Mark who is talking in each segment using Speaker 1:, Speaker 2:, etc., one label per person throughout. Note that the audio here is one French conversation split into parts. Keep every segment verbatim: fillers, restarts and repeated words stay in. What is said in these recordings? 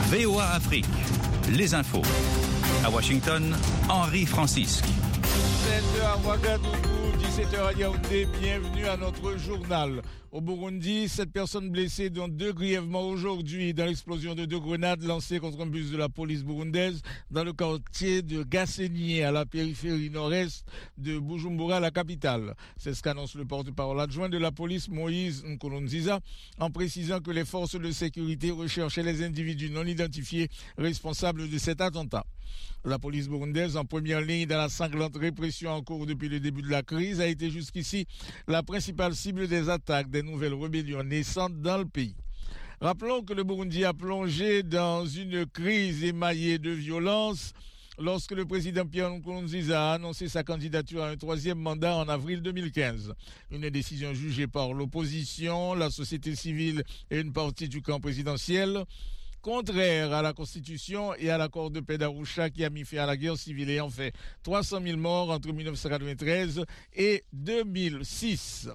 Speaker 1: V O A Afrique, les infos. À Washington, Henri Francisque.
Speaker 2: sept heures à Ouagadougou, dix-sept heures à Yaoundé, bienvenue à notre journal. Au Burundi, sept personnes blessées, dont deux grièvement aujourd'hui dans l'explosion de deux grenades lancées contre un bus de la police burundaise dans le quartier de Gassénier, à la périphérie nord-est de Bujumbura, la capitale. C'est ce qu'annonce le porte-parole adjoint de la police, Moïse Nkurunziza, en précisant que les forces de sécurité recherchaient les individus non identifiés responsables de cet attentat. La police burundaise, en première ligne dans la sanglante répression en cours depuis le début de la crise, a été jusqu'ici la principale cible des attaques des nouvelles rébellions naissantes dans le pays. Rappelons que le Burundi a plongé dans une crise émaillée de violence lorsque le président Pierre Nkurunziza a annoncé sa candidature à un troisième mandat en avril deux mille quinze. Une décision jugée par l'opposition, la société civile et une partie du camp présidentiel contraire à la Constitution et à l'accord de paix d'Arusha qui a mis fin à la guerre civile et en fait trois cent mille morts entre dix-neuf cent quatre-vingt-treize et deux mille six.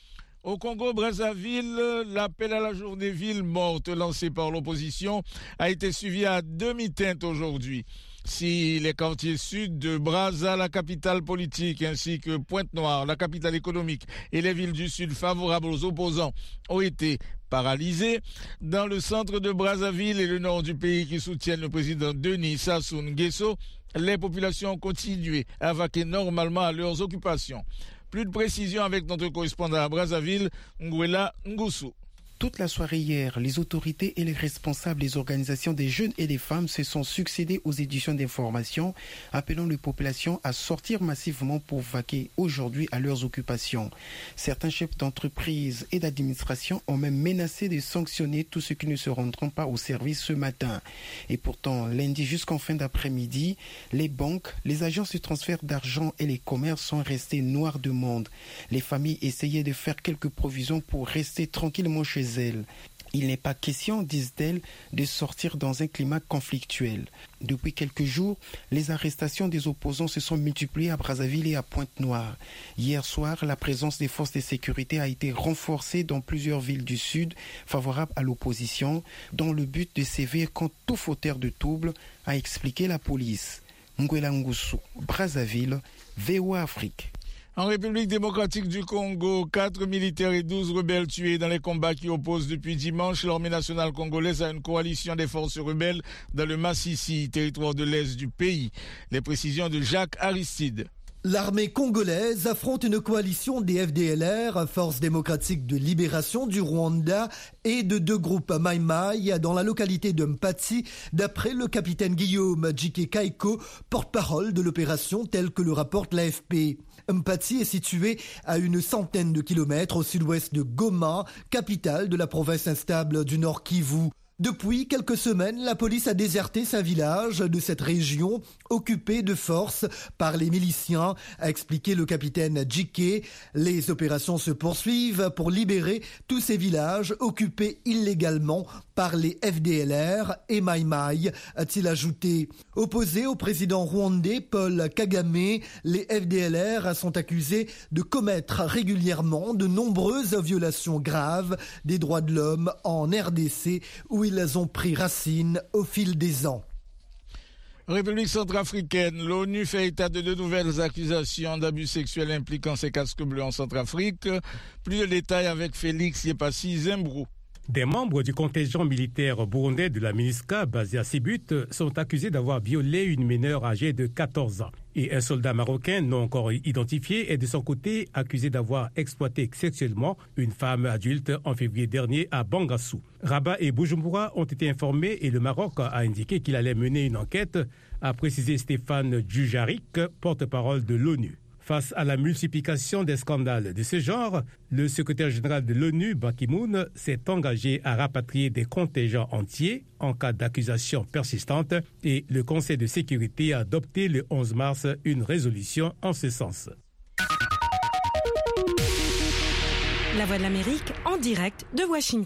Speaker 2: Au Congo-Brazzaville, l'appel à la journée ville morte lancé par l'opposition a été suivi à demi-teinte aujourd'hui. Si les quartiers sud de Brazza, la capitale politique, ainsi que Pointe-Noire, la capitale économique, et les villes du sud favorables aux opposants ont été paralysés, dans le centre de Brazzaville et le nord du pays qui soutiennent le président Denis Sassou Nguesso, les populations ont continué à vaquer normalement à leurs occupations. Plus de précisions avec notre correspondant à Brazzaville, Nguela Ngusu.
Speaker 3: Toute la soirée hier, les autorités et les responsables des organisations des jeunes et des femmes se sont succédés aux éditions d'information, appelant les populations à sortir massivement pour vaquer aujourd'hui à leurs occupations. Certains chefs d'entreprise et d'administration ont même menacé de sanctionner tous ceux qui ne se rendront pas au service ce matin. Et pourtant, lundi jusqu'en fin d'après-midi, les banques, les agences de transfert d'argent et les commerces sont restés noirs de monde. Les familles essayaient de faire quelques provisions pour rester tranquillement chez elles. Il n'est pas question, disent-elles, de sortir dans un climat conflictuel. Depuis quelques jours, les arrestations des opposants se sont multipliées à Brazzaville et à Pointe-Noire. Hier soir, la présence des forces de sécurité a été renforcée dans plusieurs villes du sud favorables à l'opposition, dans le but de sévir contre tout fauteur de troubles, a expliqué la police. Nguela Ngusu, Brazzaville, V O A Afrique.
Speaker 2: En République démocratique du Congo, quatre militaires et douze rebelles tués dans les combats qui opposent depuis dimanche l'armée nationale congolaise à une coalition des forces rebelles dans le Massissi, territoire de l'est du pays. Les précisions de Jacques Aristide.
Speaker 4: L'armée congolaise affronte une coalition des F D L R, Force démocratique de libération du Rwanda, et de deux groupes Mai Mai dans la localité de Mpati, d'après le capitaine Guillaume Djike Kaiko, porte-parole de l'opération telle que le rapporte l'A F P. Mpati est situé à une centaine de kilomètres au sud-ouest de Goma, capitale de la province instable du Nord Kivu. Depuis quelques semaines, la police a déserté sa village de cette région, occupée de force par les miliciens, a expliqué le capitaine Djike. Les opérations se poursuivent pour libérer tous ces villages occupés illégalement par les F D L R et Mai Mai, a-t-il ajouté. Opposés au président rwandais Paul Kagame, les F D L R sont accusés de commettre régulièrement de nombreuses violations graves des droits de l'homme en R D C, où ils ont pris racine au fil des ans.
Speaker 2: République centrafricaine, l'ONU fait état de deux nouvelles accusations d'abus sexuels impliquant ses casques bleus en Centrafrique. Plus de détails avec Félix Yepassi Zembrou.
Speaker 5: Des membres du contingent militaire burundais de la MINUSCA basé à Sibut sont accusés d'avoir violé une mineure âgée de quatorze ans. Et un soldat marocain non encore identifié est de son côté accusé d'avoir exploité sexuellement une femme adulte en février dernier à Bangassou. Rabat et Bujumbura ont été informés et le Maroc a indiqué qu'il allait mener une enquête, a précisé Stéphane Dujarric, porte-parole de l'ONU. Face à la multiplication des scandales de ce genre, le secrétaire général de l'ONU, Ban Ki-moon, s'est engagé à rapatrier des contingents entiers en cas d'accusation persistante et le Conseil de sécurité a adopté le onze mars une résolution en ce sens.
Speaker 6: La Voix de l'Amérique en direct de Washington.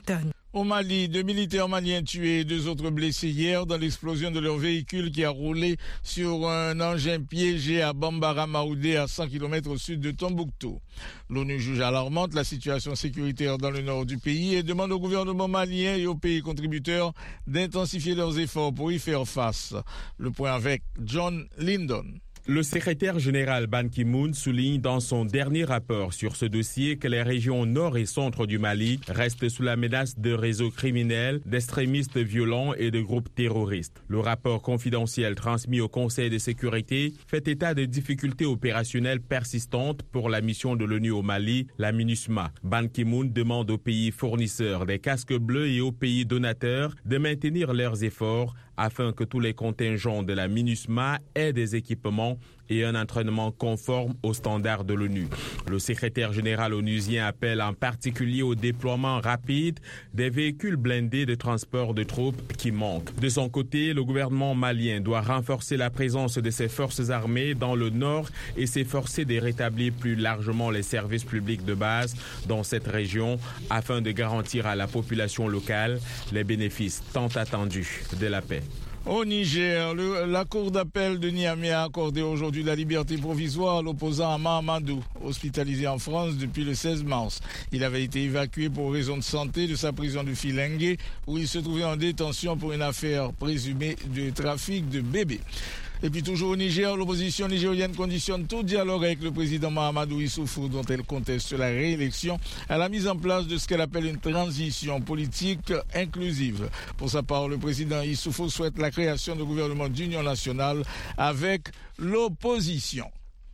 Speaker 2: Au Mali, deux militaires maliens tués et deux autres blessés hier dans l'explosion de leur véhicule qui a roulé sur un engin piégé à Bambara Maoudé à cent kilomètres au sud de Tombouctou. L'ONU juge alarmante la situation sécuritaire dans le nord du pays et demande au gouvernement malien et aux pays contributeurs d'intensifier leurs efforts pour y faire face. Le point avec John Lyndon.
Speaker 6: Le secrétaire général Ban Ki-moon souligne dans son dernier rapport sur ce dossier que les régions nord et centre du Mali restent sous la menace de réseaux criminels, d'extrémistes violents et de groupes terroristes. Le rapport confidentiel transmis au Conseil de sécurité fait état de difficultés opérationnelles persistantes pour la mission de l'ONU au Mali, la MINUSMA. Ban Ki-moon demande aux pays fournisseurs des casques bleus et aux pays donateurs de maintenir leurs efforts afin que tous les contingents de la MINUSMA aient des équipements et un entraînement conforme aux standards de l'ONU. Le secrétaire général onusien appelle en particulier au déploiement rapide des véhicules blindés de transport de troupes qui manquent. De son côté, le gouvernement malien doit renforcer la présence de ses forces armées dans le nord et s'efforcer de rétablir plus largement les services publics de base dans cette région afin de garantir à la population locale les bénéfices tant attendus de la paix.
Speaker 2: Au Niger, le, la cour d'appel de Niamey a accordé aujourd'hui la liberté provisoire à l'opposant Ama Amadou, hospitalisé en France depuis le seize mars. Il avait été évacué pour raison de santé de sa prison de Filengue, où il se trouvait en détention pour une affaire présumée de trafic de bébés. Et puis toujours au Niger, l'opposition nigérienne conditionne tout dialogue avec le président Mahamadou Issoufou, dont elle conteste la réélection, à la mise en place de ce qu'elle appelle une transition politique inclusive. Pour sa part, le président Issoufou souhaite la création de gouvernement d'union nationale avec l'opposition.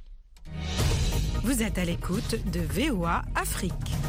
Speaker 7: Vous êtes à l'écoute de V O A Afrique.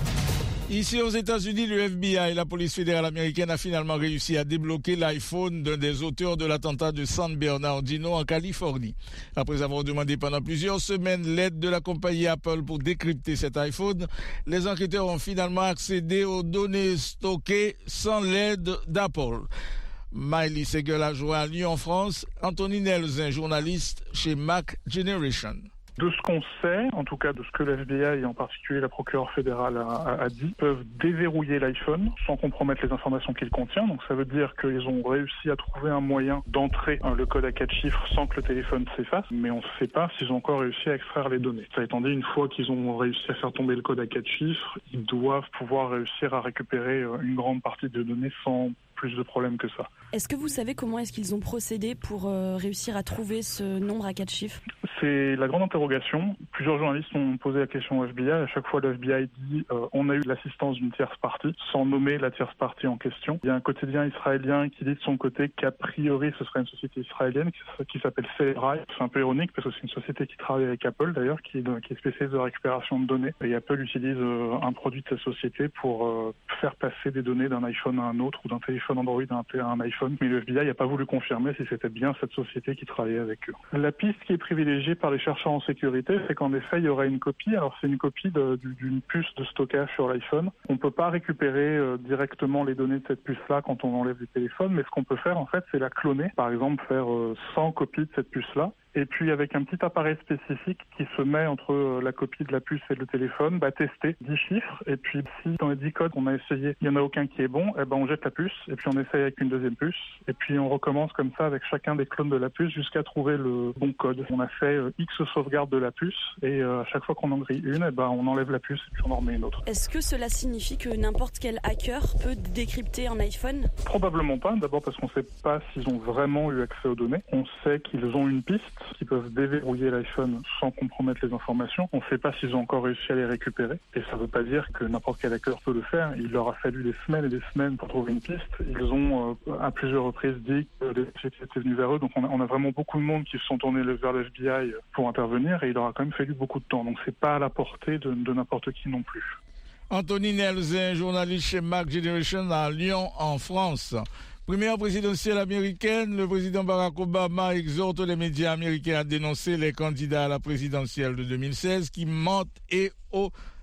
Speaker 2: Ici aux États-Unis, le F B I, la police fédérale américaine, a finalement réussi à débloquer l'iPhone d'un des auteurs de l'attentat de San Bernardino en Californie. Après avoir demandé pendant plusieurs semaines l'aide de la compagnie Apple pour décrypter cet iPhone, les enquêteurs ont finalement accédé aux données stockées sans l'aide d'Apple. Miley Segal a joué à Lyon, France. Anthony Nelson, journaliste chez Mac Generation.
Speaker 8: De ce qu'on sait, en tout cas de ce que le F B I et en particulier la procureure fédérale a, a, a dit, peuvent déverrouiller l'iPhone sans compromettre les informations qu'il contient. Donc ça veut dire qu'ils ont réussi à trouver un moyen d'entrer hein, le code à quatre chiffres sans que le téléphone s'efface, mais on ne sait pas s'ils ont encore réussi à extraire les données. Ça étant dit, une fois qu'ils ont réussi à faire tomber le code à quatre chiffres, ils doivent pouvoir réussir à récupérer une grande partie des données sans plus de problèmes que ça.
Speaker 9: Est-ce que vous savez comment est-ce qu'ils ont procédé pour euh, réussir à trouver ce nombre à quatre chiffres ?
Speaker 8: C'est la grande interrogation. Plusieurs journalistes ont posé la question au F B I. À chaque fois, le F B I dit euh, on a eu l'assistance d'une tierce partie, sans nommer la tierce partie en question. Il y a un quotidien israélien qui dit de son côté qu'a priori ce serait une société israélienne qui, qui s'appelle Cellebrite. C'est un peu ironique parce que c'est une société qui travaille avec Apple d'ailleurs, qui, qui est spécialiste de récupération de données. Et Apple utilise euh, un produit de cette société pour euh, faire passer des données d'un iPhone à un autre ou d'un téléphone Android à un iPhone, mais le F B I n'a pas voulu confirmer si c'était bien cette société qui travaillait avec eux. La piste qui est privilégiée par les chercheurs en sécurité, c'est qu'en effet, il y aurait une copie. Alors, c'est une copie de, d'une puce de stockage sur l'iPhone. On ne peut pas récupérer euh, directement les données de cette puce-là quand on enlève du téléphone, mais ce qu'on peut faire, en fait, c'est la cloner. Par exemple, faire euh, cent copies de cette puce-là. Et puis avec un petit appareil spécifique qui se met entre la copie de la puce et le téléphone, bah, tester dix chiffres. Et puis si dans les dix codes qu'on a essayé, il n'y en a aucun qui est bon, eh ben on jette la puce et puis on essaye avec une deuxième puce. Et puis on recommence comme ça avec chacun des clones de la puce jusqu'à trouver le bon code. On a fait euh, X sauvegarde de la puce et euh, à chaque fois qu'on en grille une, eh ben on enlève la puce et puis on en remet une autre.
Speaker 9: Est-ce que cela signifie que n'importe quel hacker peut décrypter un iPhone ?
Speaker 8: Probablement pas. D'abord parce qu'on ne sait pas s'ils ont vraiment eu accès aux données. On sait qu'ils ont une piste qui peuvent déverrouiller l'iPhone sans compromettre les informations. On ne sait pas s'ils ont encore réussi à les récupérer. Et ça ne veut pas dire que n'importe quel hacker peut le faire. Il leur a fallu des semaines et des semaines pour trouver une piste. Ils ont euh, à plusieurs reprises dit que les sociétés étaient venues vers eux. Donc on a, on a vraiment beaucoup de monde qui se sont tournés vers le F B I pour intervenir et il leur a quand même fallu beaucoup de temps. Donc c'est pas à la portée de, de n'importe qui non plus.
Speaker 2: Anthony Nelson, journaliste chez Mac Generation à Lyon, en France. Première présidentielle américaine, le président Barack Obama exhorte les médias américains à dénoncer les candidats à la présidentielle de deux mille seize qui mentent et aux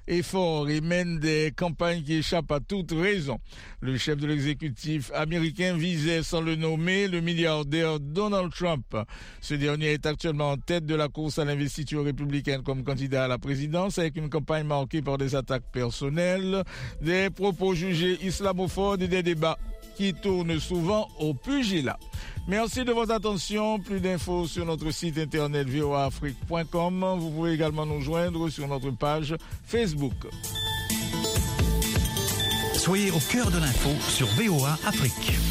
Speaker 2: est fort et mène des campagnes qui échappent à toute raison. Le chef de l'exécutif américain visait, sans le nommer, le milliardaire Donald Trump. Ce dernier est actuellement en tête de la course à l'investiture républicaine comme candidat à la présidence, avec une campagne marquée par des attaques personnelles, des propos jugés islamophobes et des débats qui tournent souvent au pugilat. Merci de votre attention. Plus d'infos sur notre site internet v o a afrique point com. Vous pouvez également nous joindre sur notre page Facebook.
Speaker 1: Soyez au cœur de l'info sur V O A Afrique.